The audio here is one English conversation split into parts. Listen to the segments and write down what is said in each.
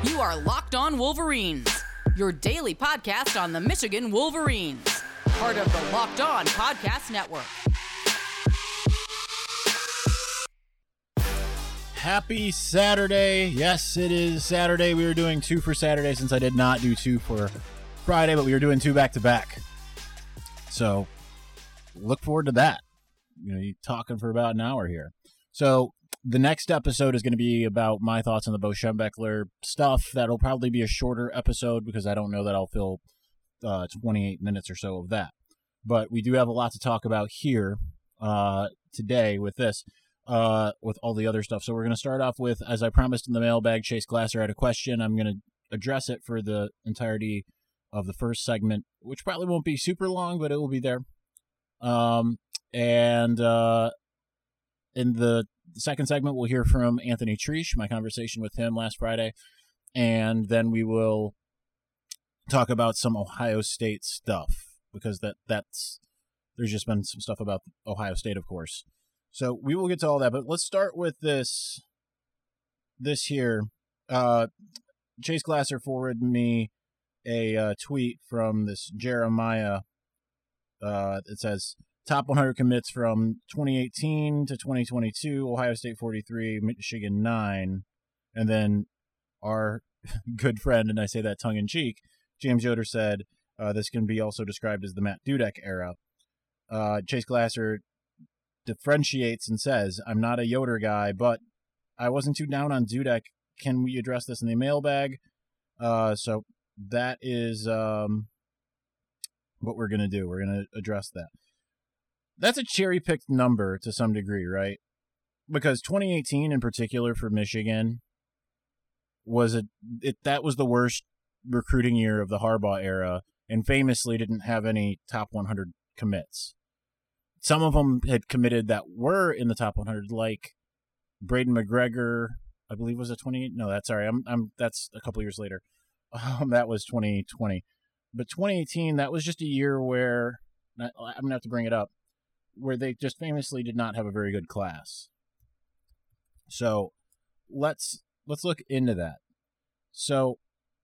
You are Locked On Wolverines, your daily podcast on the Michigan Wolverines, part of the Locked On Podcast Network. Happy Saturday. Yes, it is Saturday. We were doing 2 for Saturday since I did not do 2 for Friday, but we were doing 2 back-to-back. So look forward to that. You're talking for about an hour here. So the next episode is going to be about my thoughts on the Bo Schembechler stuff. That'll probably be a shorter episode because I don't know that I'll fill 28 minutes or so of that. But we do have a lot to talk about here today with this, with all the other stuff. So we're going to start off with, as I promised in the mailbag, Chase Glasser had a question. I'm going to address it for the entirety of the first segment, which probably won't be super long, but it will be there. In the second segment, we'll hear from Anthony Treash, my conversation with him last Friday, and then we will talk about some Ohio State stuff, because there's just been some stuff about Ohio State, of course. So we will get to all that, but let's start with this here. Chase Glasser forwarded me a tweet from this Jeremiah. It says, top 100 commits from 2018 to 2022, Ohio State 43, Michigan 9. And then our good friend, and I say that tongue-in-cheek, James Yoder said, this can be also described as the Matt Dudek era. Chase Glasser differentiates and says, I'm not a Yoder guy, but I wasn't too down on Dudek. Can we address this in the mailbag? So that is what we're going to do. We're going to address that. That's a cherry-picked number to some degree, right? Because 2018 in particular for Michigan that was the worst recruiting year of the Harbaugh era, and famously didn't have any top 100 commits. Some of them had committed that were in the top 100, like Braden McGregor, I believe was a 28. No, that's a couple years later. That was 2020. But 2018, that was just a year where, I'm going to have to bring it up, where they just famously did not have a very good class. So let's look into that. So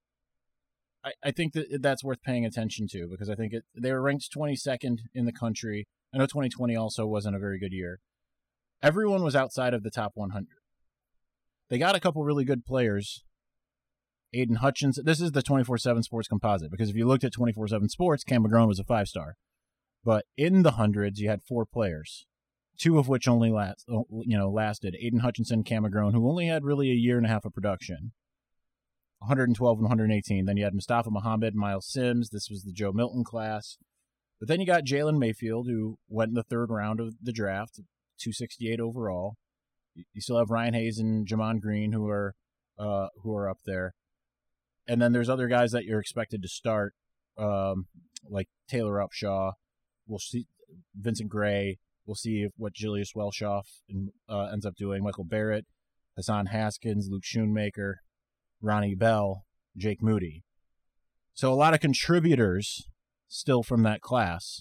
I think that's worth paying attention to, because I think they were ranked 22nd in the country. I know 2020 also wasn't a very good year. Everyone was outside of the top 100. They got a couple really good players. Aiden Hutchinson. This is the 24/7 Sports composite, because if you looked at 24/7 Sports, Cam McGrone was a 5-star. But in the hundreds, you had 4 players, 2 of which only lasted. Aiden Hutchinson, Cam McGrone, who only had really a year and a half of production. 112 and 118. Then you had Mustafa Muhammad, Miles Sims. This was the Joe Milton class. But then you got Jalen Mayfield, who went in the 3rd round of the draft, 268 overall. You still have Ryan Hayes and Jamon Green, who are up there. And then there's other guys that you're expected to start, like Taylor Upshaw. We'll see Vincent Gray. We'll see what Julius Welshoff ends up doing. Michael Barrett, Hassan Haskins, Luke Schoonmaker, Ronnie Bell, Jake Moody. So a lot of contributors still from that class.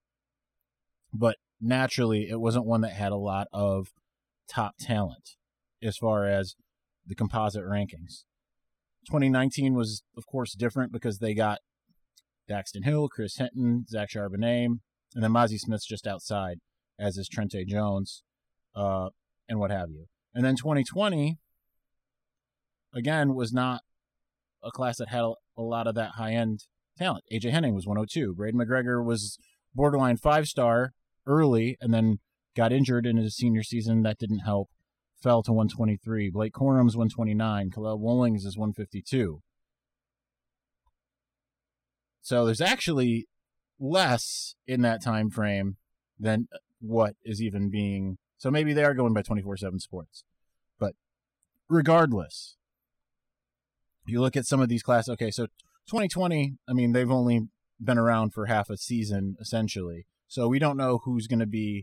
But naturally, it wasn't one that had a lot of top talent as far as the composite rankings. 2019 was, of course, different because they got Daxton Hill, Chris Hinton, Zach Charbonnet, and then Mozzie Smith's just outside, as is Trente Jones, and what have you. And then 2020, again, was not a class that had a lot of that high-end talent. A.J. Henning was 102. Braden McGregor was borderline 5-star early and then got injured in his senior season. That didn't help. Fell to 123. Blake Corum's 129. Kalel Wollings is 152. So there's actually less in that time frame than what is even being. So maybe they are going by 24/7 Sports. But regardless, you look at some of these classes. Okay, so 2020, I mean, they've only been around for half a season, essentially. So we don't know who's going to be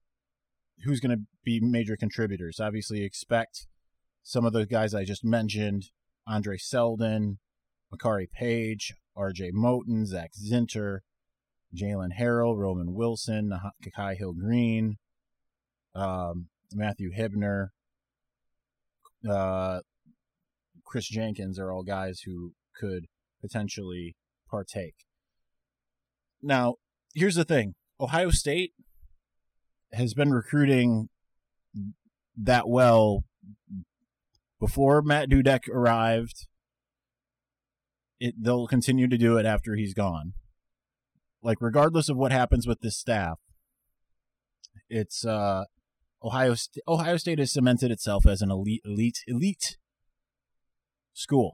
major contributors. Obviously, expect some of the guys I just mentioned, Andre Selden, Makari Page, R.J. Moten, Zach Zinter, Jalen Harrell, Roman Wilson, Kakai Hill-Green, Matthew Hibner, Chris Jenkins are all guys who could potentially partake. Now, here's the thing. Ohio State has been recruiting that well before Matt Dudek arrived. They'll continue to do it after he's gone. Like, regardless of what happens with this staff, it's Ohio State has cemented itself as an elite school.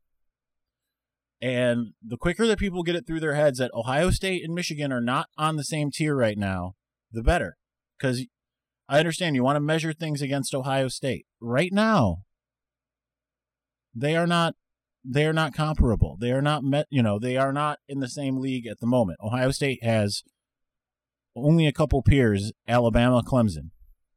And the quicker that people get it through their heads that Ohio State and Michigan are not on the same tier right now, the better. Because I understand you want to measure things against Ohio State. Right now, they are not comparable. They are not they are not in the same league at the moment. Ohio State has only a couple peers, Alabama, Clemson.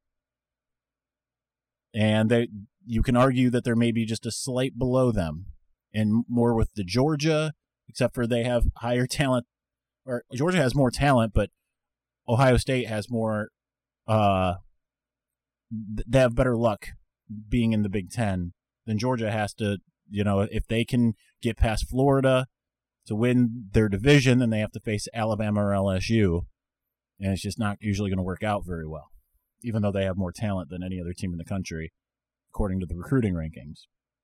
And you can argue that they're maybe just a slight below them. And more with the Georgia, except for they have higher talent, or Georgia has more talent, but Ohio State has more, they have better luck being in the Big Ten than Georgia has to, if they can get past Florida to win their division, then they have to face Alabama or LSU, and it's just not usually going to work out very well, even though they have more talent than any other team in the country, according to the recruiting rankings.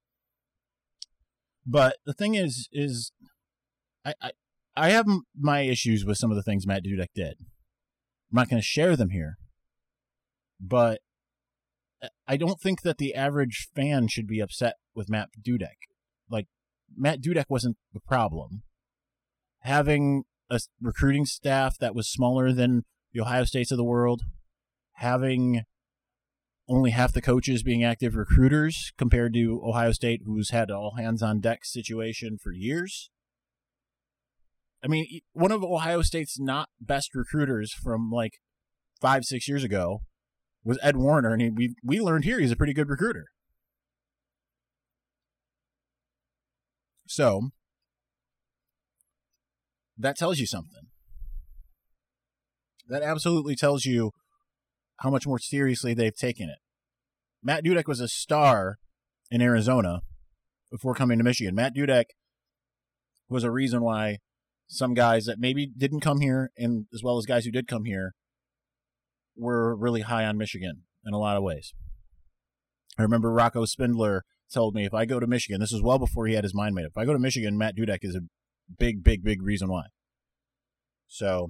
But the thing is I have my issues with some of the things Matt Dudek did. I'm not going to share them here, but I don't think that the average fan should be upset with Matt Dudek. Like, Matt Dudek wasn't the problem. Having a recruiting staff that was smaller than the Ohio States of the world, having only half the coaches being active recruiters compared to Ohio State, who's had all hands on deck situation for years. I mean, one of Ohio State's not best recruiters from like 5-6 years ago was Ed Warner, and we learned here he's a pretty good recruiter. So that tells you something. That absolutely tells you how much more seriously they've taken it. Matt Dudek was a star in Arizona before coming to Michigan. Matt Dudek was a reason why some guys that maybe didn't come here, and as well as guys who did come here, were really high on Michigan in a lot of ways. I remember Rocco Spindler told me, if I go to Michigan, this was well before he had his mind made up, if I go to Michigan, Matt Dudek is a big reason why. So,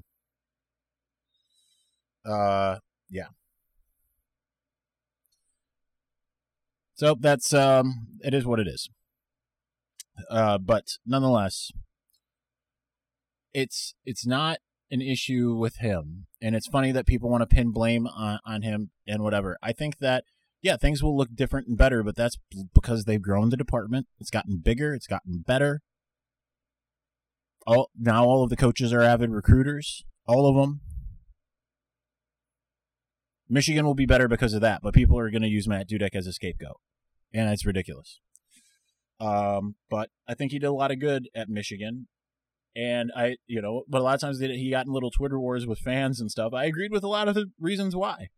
yeah. So that's it is what it is. But nonetheless, it's not an issue with him, and it's funny that people want to pin blame on him and whatever. I think that things will look different and better, but that's because they've grown the department. It's gotten bigger. It's gotten better. Now all of the coaches are avid recruiters. All of them. Michigan will be better because of that, but people are going to use Matt Dudek as a scapegoat, and it's ridiculous. But I think he did a lot of good at Michigan, and but a lot of times he got in little Twitter wars with fans and stuff. I agreed with a lot of the reasons why.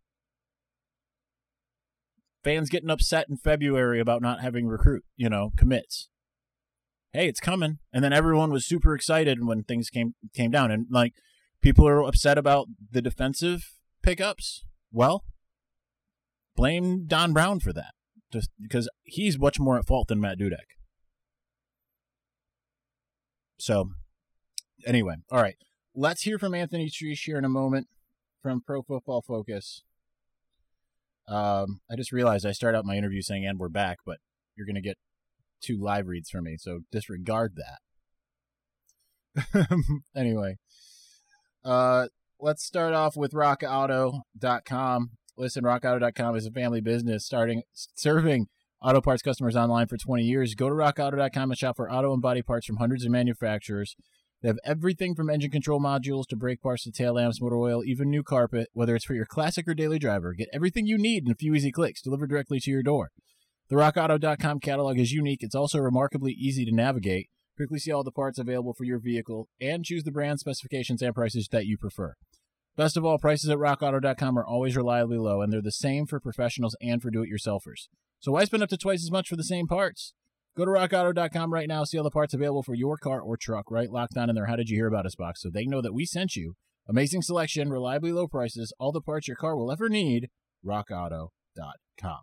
Fans getting upset in February about not having commits. Hey, it's coming. And then everyone was super excited when things came down. And, people are upset about the defensive pickups. Well, blame Don Brown for that. Just because he's much more at fault than Matt Dudek. So, anyway. All right. Let's hear from Anthony Treesh here in a moment from Pro Football Focus. I just realized I started out my interview saying, and we're back, but you're going to get 2 live reads from me, so disregard that. Anyway, let's start off with rockauto.com. Listen, rockauto.com is a family business serving auto parts customers online for 20 years. Go to rockauto.com and shop for auto and body parts from hundreds of manufacturers. They have everything from engine control modules to brake parts to tail lamps, motor oil, even new carpet. Whether it's for your classic or daily driver, get everything you need in a few easy clicks delivered directly to your door. The rockauto.com catalog is unique. It's also remarkably easy to navigate. Quickly see all the parts available for your vehicle and choose the brand, specifications, and prices that you prefer. Best of all, prices at rockauto.com are always reliably low, and they're the same for professionals and for do-it-yourselfers. So why spend up to twice as much for the same parts? Go to rockauto.com right now, see all the parts available for your car or truck, right? Locked on in their How Did You Hear About Us box, so they know that we sent you. Amazing selection, reliably low prices, all the parts your car will ever need, rockauto.com.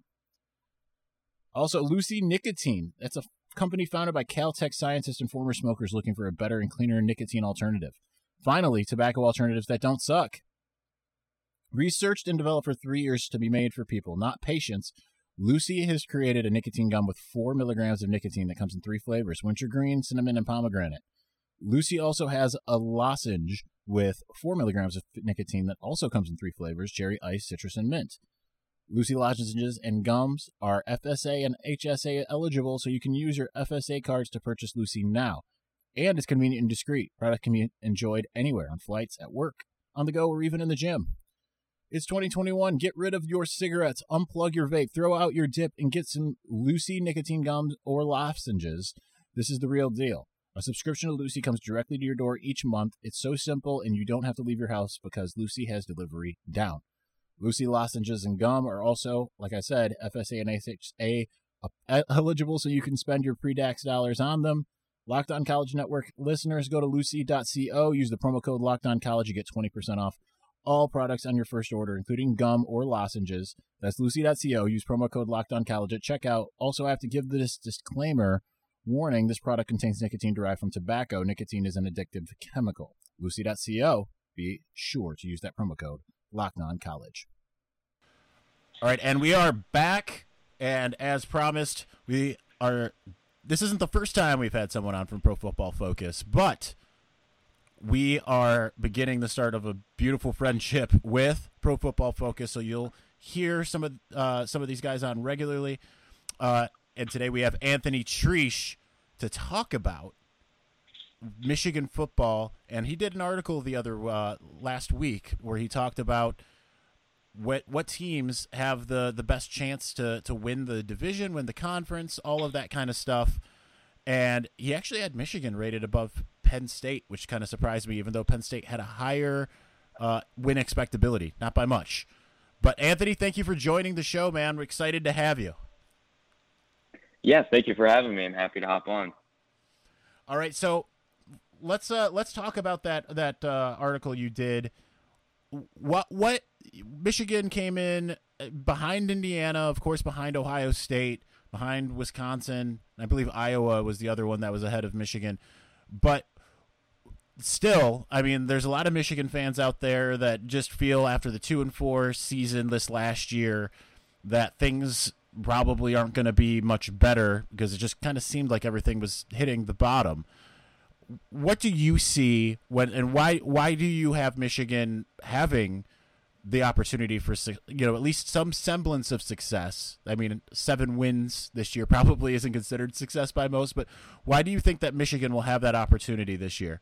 Also, Lucy Nicotine. That's a company founded by Caltech scientists and former smokers looking for a better and cleaner nicotine alternative. Finally, tobacco alternatives that don't suck. Researched and developed for 3 years to be made for people, not patients, Lucy has created a nicotine gum with 4 milligrams of nicotine that comes in 3 flavors, wintergreen, cinnamon, and pomegranate. Lucy also has a lozenge with 4 milligrams of nicotine that also comes in 3 flavors, cherry, ice, citrus, and mint. Lucy lozenges and gums are FSA and HSA eligible, so you can use your FSA cards to purchase Lucy now. And it's convenient and discreet. Product can be enjoyed anywhere, on flights, at work, on the go, or even in the gym. It's 2021. Get rid of your cigarettes, unplug your vape, throw out your dip, and get some Lucy nicotine gums or lozenges. This is the real deal. A subscription to Lucy comes directly to your door each month. It's so simple, and you don't have to leave your house because Lucy has delivery down. Lucy lozenges and gum are also, like I said, FSA and HSA eligible, so you can spend your pre-tax dollars on them. Locked On College Network listeners, go to lucy.co, use the promo code Locked On College, you get 20% off all products on your first order, including gum or lozenges. That's lucy.co, use promo code Locked On College at checkout. Also, I have to give this disclaimer, warning, this product contains nicotine derived from tobacco. Nicotine is an addictive chemical. Lucy.co, be sure to use that promo code Locked On College. All right, and we are back, and as promised, this isn't the first time we've had someone on from Pro Football Focus, but we are beginning the start of a beautiful friendship with Pro Football Focus, so you'll hear some of these guys on regularly, and today we have Anthony Treash to talk about Michigan football, and he did an article the other last week where he talked about what teams have the best chance to win the division, win the conference, all of that kind of stuff. And he actually had Michigan rated above Penn State, which kind of surprised me, even though Penn State had a higher win expectability, not by much. But Anthony, thank you for joining the show, man. We're excited to have you. Yeah, thank you for having me. I'm happy to hop on. All right, so let's talk about that article you did. What Michigan came in behind Indiana, of course, behind Ohio State, behind Wisconsin. I believe Iowa was the other one that was ahead of Michigan. But still, I mean, there's a lot of Michigan fans out there that just feel after the 2-4 season this last year that things probably aren't going to be much better because it just kind of seemed like everything was hitting the bottom. What do you see why do you have Michigan having the opportunity for, at least some semblance of success? I mean, 7 wins this year probably isn't considered success by most, but why do you think that Michigan will have that opportunity this year?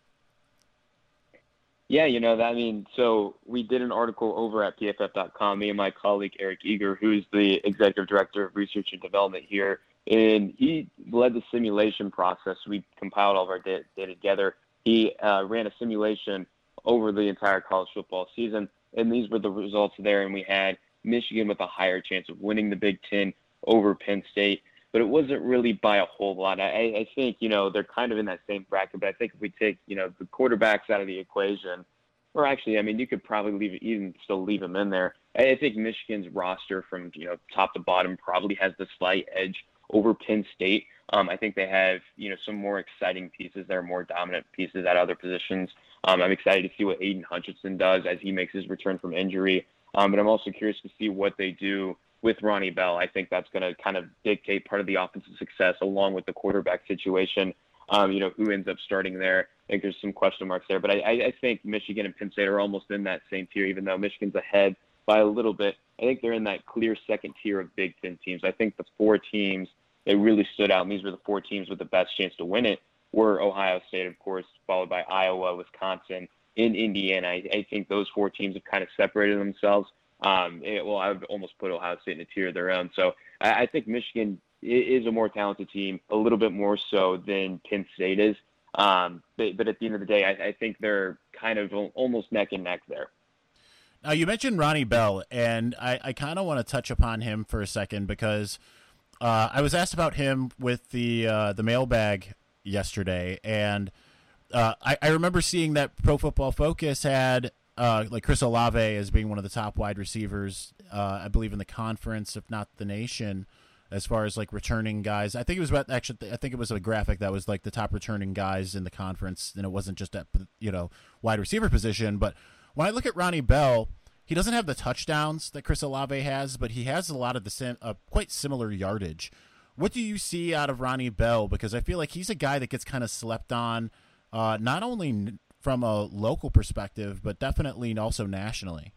Yeah, so we did an article over at PFF.com, me and my colleague Eric Eager, who's the executive director of research and development here, and he led the simulation process. We compiled all of our data together. He ran a simulation over the entire college football season, and these were the results there. And we had Michigan with a higher chance of winning the Big Ten over Penn State, but it wasn't really by a whole lot. I think, they're kind of in that same bracket, but I think if we take, the quarterbacks out of the equation, or actually, you could probably leave them in there. I think Michigan's roster from, top to bottom probably has the slight edge over Penn State. I think they have, some more exciting pieces. They're more dominant pieces at other positions. I'm excited to see what Aiden Hutchinson does as he makes his return from injury. But I'm also curious to see what they do with Ronnie Bell. I think that's going to kind of dictate part of the offensive success along with the quarterback situation. Who ends up starting there. I think there's some question marks there. But I think Michigan and Penn State are almost in that same tier, even though Michigan's ahead by a little bit. I think they're in that clear second tier of Big Ten teams. I think the 4 teams that really stood out, and these were the 4 teams with the best chance to win it, were Ohio State, of course, followed by Iowa, Wisconsin, and Indiana. I think those 4 teams have kind of separated themselves. I would almost put Ohio State in a tier of their own. So I think Michigan is a more talented team, a little bit more so than Penn State is. But at the end of the day, I think they're kind of almost neck and neck there. Now, you mentioned Ronnie Bell, and I kind of want to touch upon him for a second because I was asked about him with the mailbag yesterday, and I remember seeing that Pro Football Focus had like Chris Olave as being one of the top wide receivers, I believe in the conference, if not the nation, as far as like returning guys. I think it was I think it was a graphic that was like the top returning guys in the conference, and it wasn't just at wide receiver position. But when I look at Ronnie Bell, he doesn't have the touchdowns that Chris Olave has, but he has a lot of the quite similar yardage. What do you see out of Ronnie Bell? Because I feel like he's a guy that gets kind of slept on, not only from a local perspective, but definitely also nationally.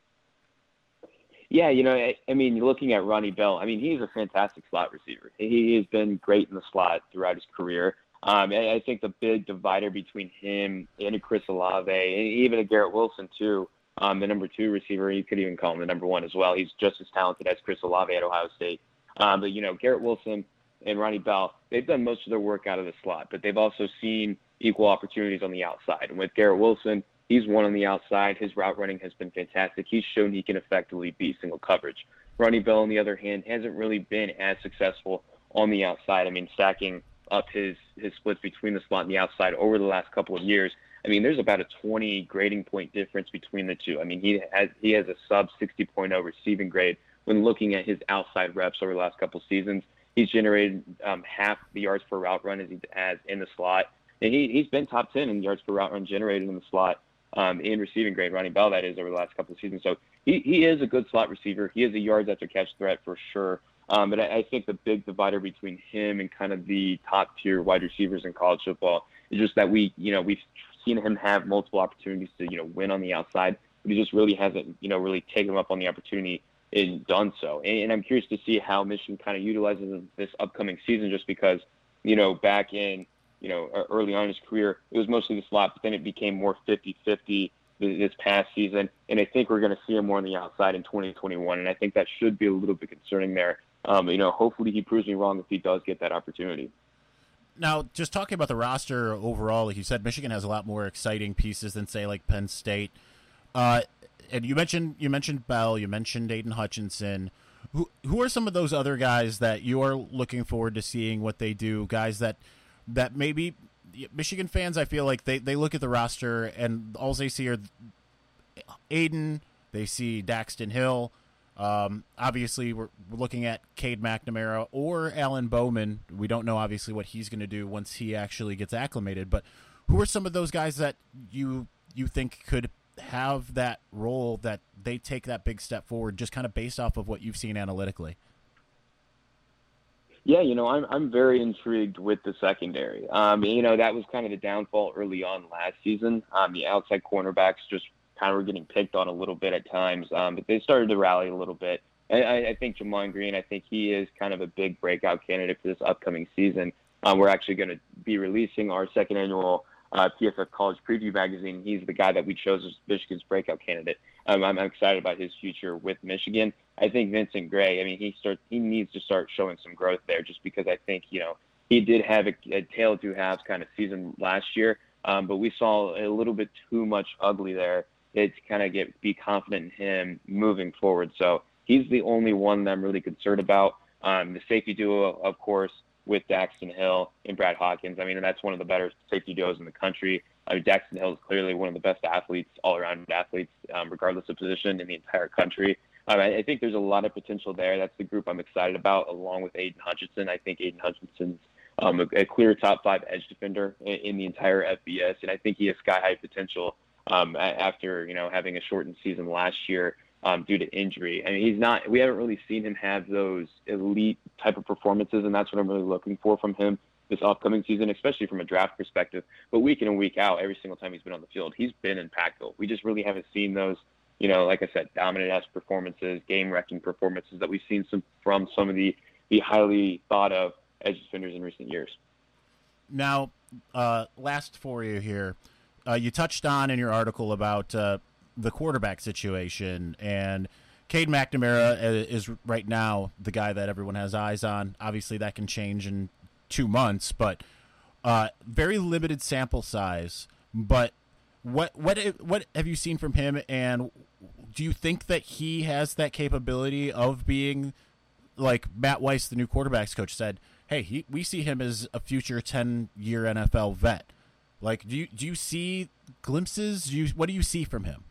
Yeah, I mean, looking at Ronnie Bell, I mean, he's a fantastic slot receiver. He has been great in the slot throughout his career. I think the big divider between him and a Chris Olave, and even a Garrett Wilson too, the number 2 receiver, you could even call him the number 1 as well. He's just as talented as Chris Olave at Ohio State. But Garrett Wilson and Ronnie Bell, they've done most of their work out of the slot, but they've also seen equal opportunities on the outside. And with Garrett Wilson, he's one on the outside. His route running has been fantastic. He's shown he can effectively beat single coverage. Ronnie Bell, on the other hand, hasn't really been as successful on the outside. I mean, stacking up his splits between the slot and the outside over the last couple of years, I mean, there's about a 20 grading point difference between the two. I mean, he has a sub 60.0 receiving grade when looking at his outside reps over the last couple of seasons. He's generated half the yards per route run as he has in the slot. And he's been top 10 in yards per route run generated in the slot. In receiving grade, Ronnie Bell, that is, over the last couple of seasons. So he is a good slot receiver. He is a yards after catch threat for sure. But I think the big divider between him and kind of the top tier wide receivers in college football is just that we've seen him have multiple opportunities to win on the outside, but he just really hasn't really taken him up on the opportunity and done so. And I'm curious to see how Michigan kind of utilizes this upcoming season, just because back in early on in his career, it was mostly the slot, but then it became more 50-50 this past season. And I think we're going to see him more on the outside in 2021. And I think that should be a little bit concerning there. Hopefully he proves me wrong if he does get that opportunity. Now, just talking about the roster overall, like you said, Michigan has a lot more exciting pieces than, say, like Penn State. And you mentioned Bell, you mentioned Aiden Hutchinson. Who are some of those other guys that you are looking forward to seeing what they do? Guys that maybe Michigan fans, I feel like they look at the roster and all they see are Aiden, they see Daxton Hill. Obviously, we're looking at Cade McNamara or Alan Bowman. We don't know, obviously, what he's going to do once he actually gets acclimated. But who are some of those guys that you think could have that role, that they take that big step forward, just kind of based off of what you've seen analytically? Yeah, I'm very intrigued with the secondary. That was kind of the downfall early on last season. The outside cornerbacks just kind of were getting picked on a little bit at times, but they started to rally a little bit. And I think Jamon Green, I think he is kind of a big breakout candidate for this upcoming season. We're actually going to be releasing our second annual PFF College Preview magazine. He's the guy that we chose as Michigan's breakout candidate. I'm excited about his future with Michigan. I think Vincent Gray, I mean, he needs to start showing some growth there, just because I think, he did have a tale of two halves kind of season last year, but we saw a little bit too much ugly there to kind of be confident in him moving forward. So he's the only one that I'm really concerned about. The safety duo, of course, with Daxton Hill and Brad Hawkins. I mean, that's one of the better safety duos in the country. I mean, Daxton Hill is clearly one of the best athletes, all-around athletes, regardless of position, in the entire country. I think there's a lot of potential there. That's the group I'm excited about, along with Aiden Hutchinson. I think Aiden Hutchinson's a clear top 5 edge defender in the entire FBS, and I think he has sky-high potential after having a shortened season last year due to injury. I mean, we haven't really seen him have those elite type of performances, and that's what I'm really looking for from him this upcoming season, especially from a draft perspective. But week in and week out, every single time he's been on the field, he's been impactful. We just really haven't seen those, like I said, dominant-ass performances, game-wrecking performances that we've seen from some of the highly thought-of edge defenders in recent years. Now, last for you here, you touched on in your article about the quarterback situation, and Cade McNamara is right now the guy that everyone has eyes on. Obviously, that can change in 2 months, but very limited sample size. But what have you seen from him, and do you think that he has that capability of being like Matt Weiss, the new quarterbacks coach, said, hey, we see him as a future 10-year NFL vet. Like, do you see glimpses? What do you see from him?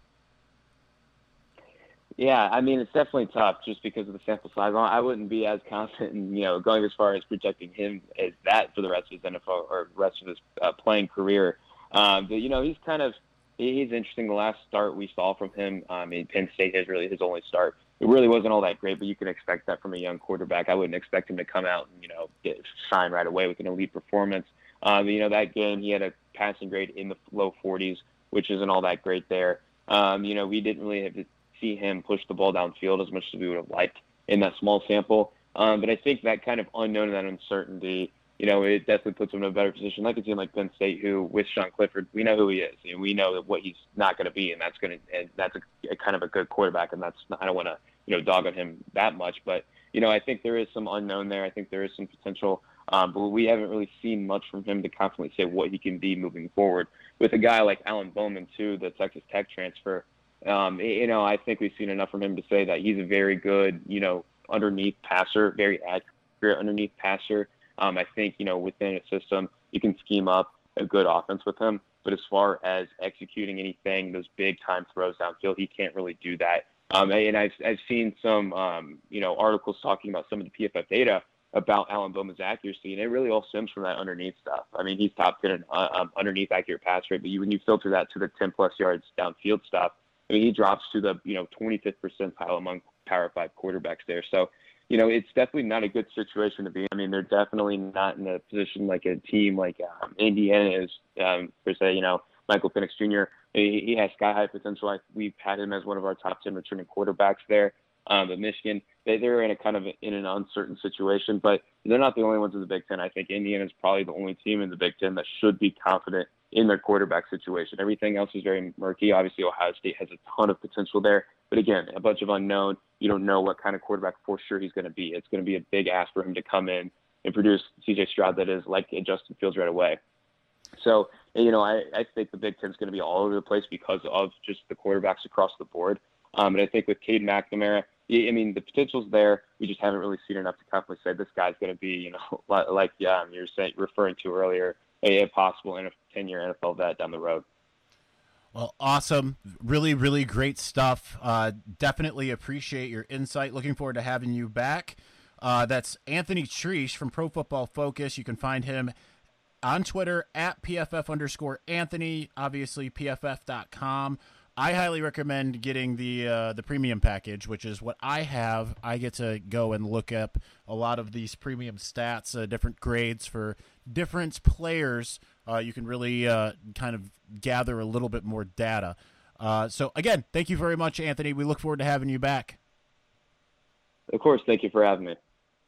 Yeah, I mean, it's definitely tough just because of the sample size. I wouldn't be as confident in, going as far as projecting him as that for the rest of his NFL or rest of his playing career. But, he's interesting. The last start we saw from him, Penn State is really his only start. It really wasn't all that great, but you can expect that from a young quarterback. I wouldn't expect him to come out and, shine right away with an elite performance. That game, he had a passing grade in the low 40s, which isn't all that great there. We didn't really have to see him push the ball downfield as much as we would have liked in that small sample. But I think that kind of unknown and that uncertainty, it definitely puts him in a better position. Like a team like Penn State, who with Sean Clifford, we know who he is. We know what he's not going to be, and that's a kind of a good quarterback. And I don't want to dog on him that much, but I think there is some unknown there. I think there is some potential, but we haven't really seen much from him to confidently say what he can be moving forward. With a guy like Alan Bowman too, the Texas Tech transfer. I think we've seen enough from him to say that he's a very good, underneath passer, very accurate underneath passer. I think, within a system, you can scheme up a good offense with him. But as far as executing anything, those big time throws downfield, he can't really do that. And I've seen some, articles talking about some of the PFF data about Alan Bowman's accuracy, and it really all stems from that underneath stuff. I mean, he's top 10 underneath accurate pass rate, but when you filter that to the 10-plus yards downfield stuff, I mean, he drops to the 25th percentile among Power 5 quarterbacks there. So, it's definitely not a good situation to be. I mean, they're definitely not in a position like a team like Indiana is, per se. Michael Penix Jr. He has sky-high potential. We've had him as one of our top 10 returning quarterbacks there. But Michigan, they're in an uncertain situation, but they're not the only ones in the Big Ten. I think Indiana is probably the only team in the Big Ten that should be confident in their quarterback situation. Everything else is very murky. Obviously, Ohio State has a ton of potential there, but again, a bunch of unknown. You don't know what kind of quarterback for sure he's going to be. It's going to be a big ask for him to come in and produce C.J. Stroud that is like Justin Fields right away. So, I think the Big Ten is going to be all over the place because of just the quarterbacks across the board. And I think with Cade McNamara, I mean, the potential's there. We just haven't really seen enough to confidently say this guy's going to be, like you're referring to earlier, a possible 10-year NFL vet down the road. Well, awesome. Really, really great stuff. Definitely appreciate your insight. Looking forward to having you back. That's Anthony Treash from Pro Football Focus. You can find him on Twitter at PFF_Anthony, obviously PFF.com. I highly recommend getting the premium package, which is what I have. I get to go and look up a lot of these premium stats, different grades for different players. You can really kind of gather a little bit more data. So, again, thank you very much, Anthony. We look forward to having you back. Of course. Thank you for having me.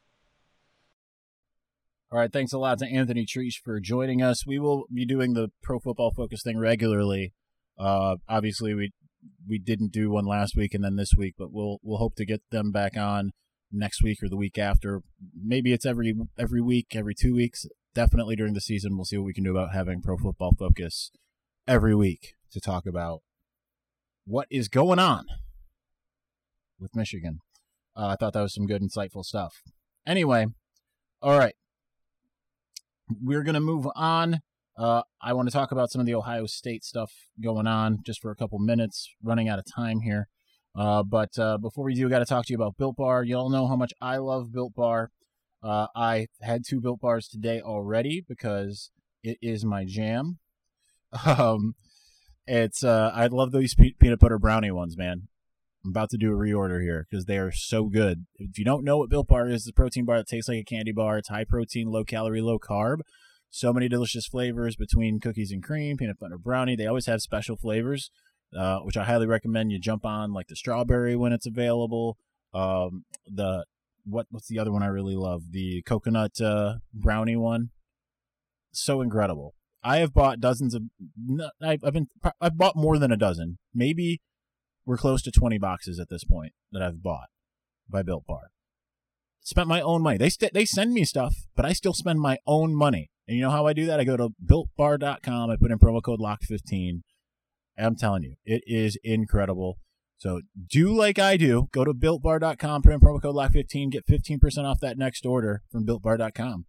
All right. Thanks a lot to Anthony Treash for joining us. We will be doing the Pro Football Focus thing regularly. Obviously, we didn't do one last week and then this week, but we'll hope to get them back on next week or the week after. Maybe it's every week, every 2 weeks. Definitely during the season, we'll see what we can do about having Pro Football Focus every week to talk about what is going on with Michigan. I thought that was some good, insightful stuff. Anyway, all right. We're going to move on. I want to talk about some of the Ohio State stuff going on just for a couple minutes, running out of time here. But before we do, I got to talk to you about Built Bar. You all know how much I love Built Bar. I had 2 Built Bars today already because it is my jam. I love those peanut butter brownie ones, man. I'm about to do a reorder here because they are so good. If you don't know what Built Bar is, it's a protein bar that tastes like a candy bar. It's high protein, low calorie, low carb. So many delicious flavors between cookies and cream, peanut butter brownie. They always have special flavors, which I highly recommend you jump on, like the strawberry when it's available. What's the other one I really love? The coconut brownie one. So incredible. I have bought dozens of. I've bought more than a dozen. Maybe we're close to 20 boxes at this point that I've bought by Built Bar. Spent my own money. They send me stuff, but I still spend my own money. And you know how I do that? I go to BuiltBar.com. I put in promo code LOCKED15. I'm telling you, it is incredible. So do like I do. Go to BuiltBar.com, put in promo code LOCK15, get 15% off that next order from BuiltBar.com.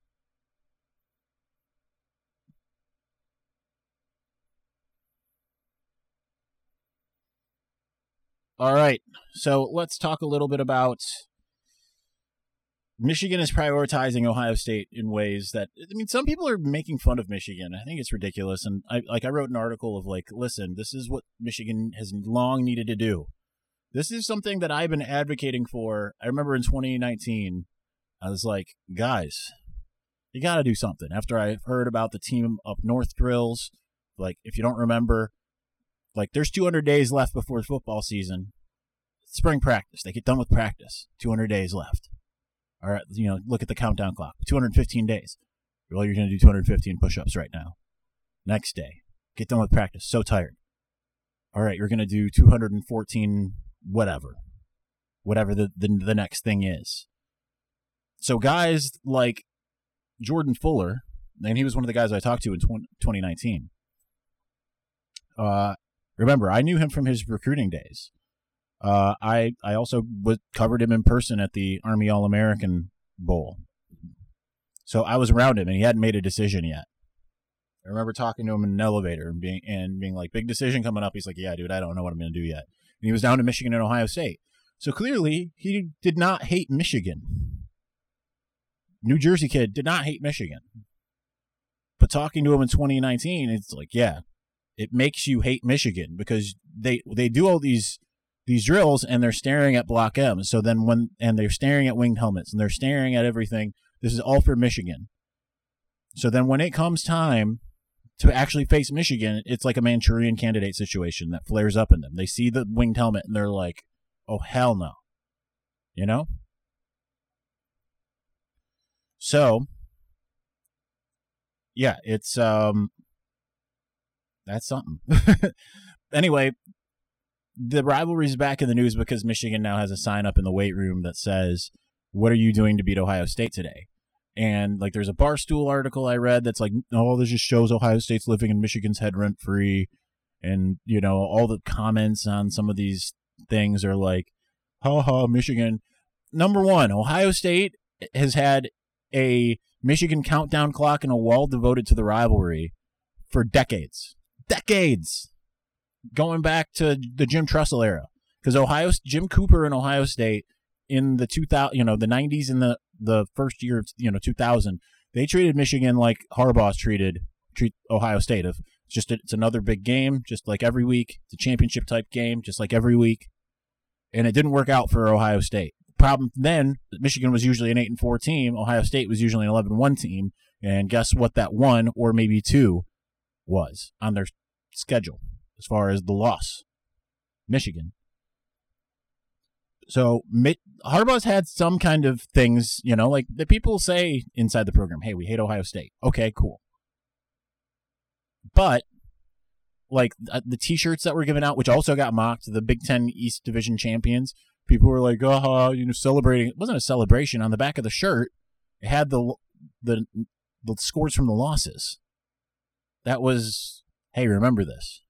All right, so let's talk a little bit about Michigan is prioritizing Ohio State in ways that, I mean, some people are making fun of Michigan. I think it's ridiculous. And I wrote an article of like, listen, this is what Michigan has long needed to do. This is something that I've been advocating for. I remember in 2019, I was like, guys, you got to do something. After I heard about the Team Up North drills, like, if you don't remember, like, there's 200 days left before the football season. Spring practice. They get done with practice. 200 days left. All right, look at the countdown clock. 215 days. Well, you're going to do 215 push-ups right now. Next day, get done with practice. So tired. All right, you're going to do 214 whatever the next thing is. So guys like Jordan Fuller, and he was one of the guys I talked to in 2019. Remember, I knew him from his recruiting days. I also covered him in person at the Army All-American Bowl. So I was around him, and he hadn't made a decision yet. I remember talking to him in an elevator and being like, big decision coming up. He's like, yeah, dude, I don't know what I'm going to do yet. And he was down to Michigan and Ohio State. So clearly, he did not hate Michigan. New Jersey kid did not hate Michigan. But talking to him in 2019, it's like, yeah, it makes you hate Michigan because they do all these drills and they're staring at Block M. So then and they're staring at winged helmets and they're staring at everything. This is all for Michigan. So then when it comes time to actually face Michigan, it's like a Manchurian Candidate situation that flares up in them. They see the winged helmet and they're like, oh, hell no. You know? So, yeah, it's, that's something. Anyway, the rivalry is back in the news because Michigan now has a sign up in the weight room that says, what are you doing to beat Ohio State today? And like, there's a Barstool article I read that's like, oh, this just shows Ohio State's living in Michigan's head rent free. And, all the comments on some of these things are like, ha ha, Michigan. Number one, Ohio State has had a Michigan countdown clock and a wall devoted to the rivalry for decades. Decades. Going back to the Jim Tressel era. Because Jim Cooper and Ohio State in the 2000, the 90s and the first year of 2000, they treated Michigan like Harbaugh's treat Ohio State. It's another big game, just like every week. It's a championship type game, just like every week. And it didn't work out for Ohio State. Problem then, Michigan was usually an 8-4 team. Ohio State was usually an 11-1 team. And guess what that one or maybe two was on their schedule as far as the loss? Michigan. So Harbaugh's had some kind of things, like the people say inside the program, hey, we hate Ohio State. Okay, cool. But like the T-shirts that were given out, which also got mocked, the Big Ten East Division champions, people were like, celebrating. It wasn't a celebration. On the back of the shirt, it had the scores from the losses. That was, hey, remember this,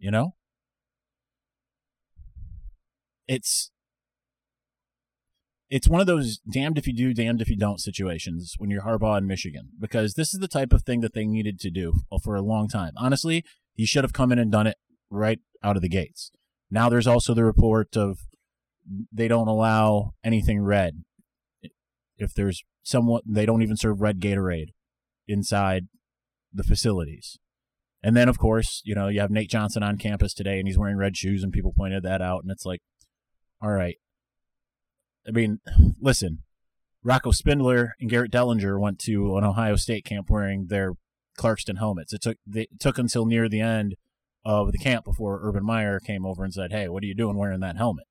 It's one of those damned if you do, damned if you don't situations when you're Harbaugh in Michigan, because this is the type of thing that they needed to do for a long time. Honestly, he should have come in and done it right out of the gates. Now there's also the report of they don't allow anything red. If there's they don't even serve red Gatorade inside the facilities. And then, of course, you have Nate Johnson on campus today and he's wearing red shoes and people pointed that out. And it's like, all right. I mean, listen, Rocco Spindler and Garrett Dellinger went to an Ohio State camp wearing their Clarkston helmets. It took until near the end of the camp before Urban Meyer came over and said, hey, what are you doing wearing that helmet?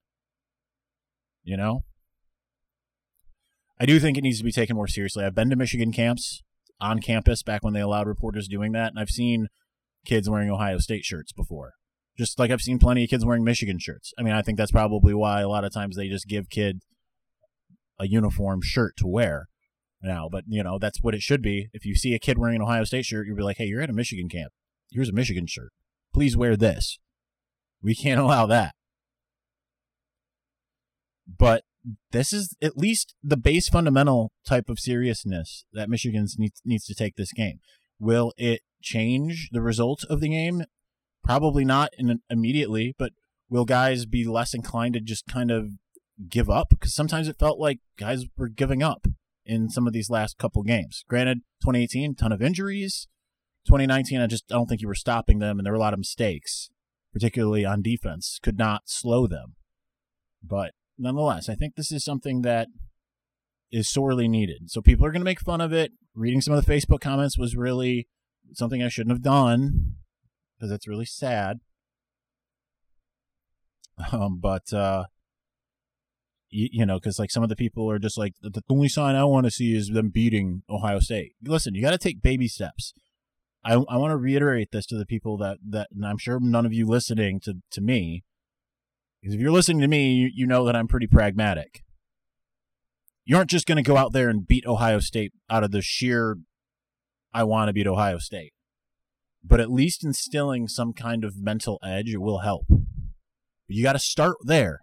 I do think it needs to be taken more seriously. I've been to Michigan camps on campus back when they allowed reporters doing that, and I've seen kids wearing Ohio State shirts before. Just like I've seen plenty of kids wearing Michigan shirts. I mean, I think that's probably why a lot of times they just give kid a uniform shirt to wear now. But, that's what it should be. If you see a kid wearing an Ohio State shirt, you'll be like, hey, you're at a Michigan camp. Here's a Michigan shirt. Please wear this. We can't allow that. But this is at least the base fundamental type of seriousness that Michigan needs to take this game. Will it change the result of the game? Probably not immediately, but will guys be less inclined to just kind of give up? Because sometimes it felt like guys were giving up in some of these last couple games. Granted, 2018, ton of injuries. 2019, I don't think you were stopping them, and there were a lot of mistakes, particularly on defense. Could not slow them. But nonetheless, I think this is something that is sorely needed. So people are going to make fun of it. Reading some of the Facebook comments was really something I shouldn't have done, because it's really sad. You know, because like some of the people are just like, the only sign I want to see is them beating Ohio State. Listen, you got to take baby steps. I want to reiterate this to the people that and I'm sure none of you listening to me, because if you're listening to me, you know that I'm pretty pragmatic. You aren't just going to go out there and beat Ohio State out of the sheer, I want to beat Ohio State. But at least instilling some kind of mental edge will help. But you got to start there.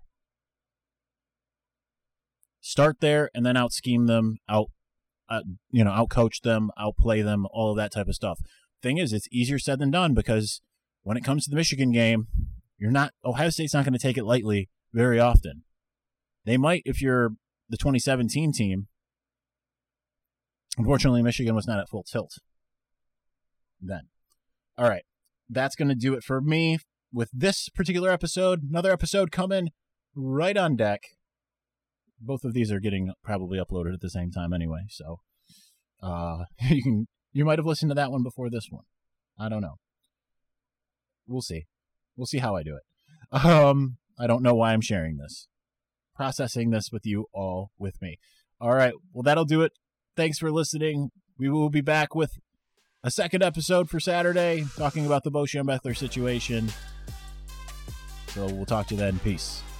Start there and then out-scheme them, out-coach them, outplay them, all of that type of stuff. Thing is, it's easier said than done, because when it comes to the Michigan game, Ohio State's not going to take it lightly very often. They might if you're the 2017 team. Unfortunately, Michigan was not at full tilt then. All right, that's going to do it for me with this particular episode. Another episode coming right on deck. Both of these are getting probably uploaded at the same time anyway, so you might have listened to that one before this one. I don't know. We'll see. We'll see how I do it. I don't know why I'm sharing this. Processing this with you all with me. All right, well, that'll do it. Thanks for listening. We will be back with a second episode for Saturday, talking about the Bo Schembechler situation. So we'll talk to you then. Peace.